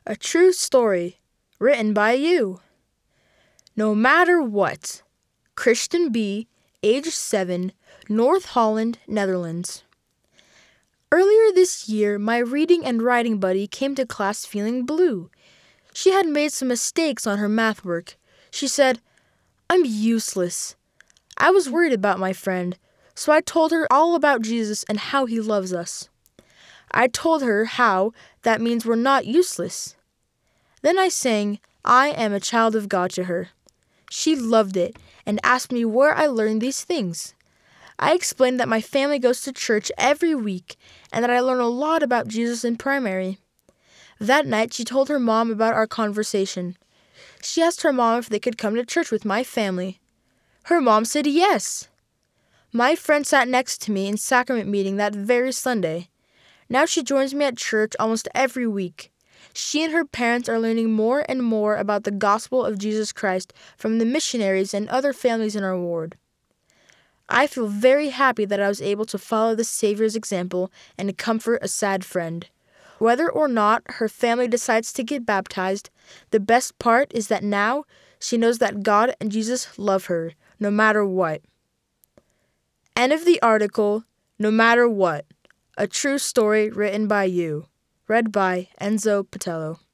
A true story written by you. No matter what. Christian B., age 7, North Holland, Netherlands. Earlier this year, my reading and writing buddy came to class feeling blue. She had made some mistakes on her math work. She said, "I'm useless." I was worried about my friend, so I told her all about Jesus and how he loves us. I told her how that means we're not useless. Then I sang, "I am a child of God" to her. She loved it and asked me where I learned these things. I explained that my family goes to church every week and that I learn a lot about Jesus in primary. That night, she told her mom about our conversation. She asked her mom if they could come to church with my family. Her mom said yes. My friend sat next to me in sacrament meeting that very Sunday. Now she joins me at church almost every week. She and her parents are learning more and more about the gospel of Jesus Christ from the missionaries and other families in our ward. I feel very happy that I was able to follow the Savior's example and comfort a sad friend. Whether or not her family decides to get baptized, the best part is that now she knows that God and Jesus love her, no matter what. End of the article, No Matter What. A true story written by you. Read by Enzo Patello.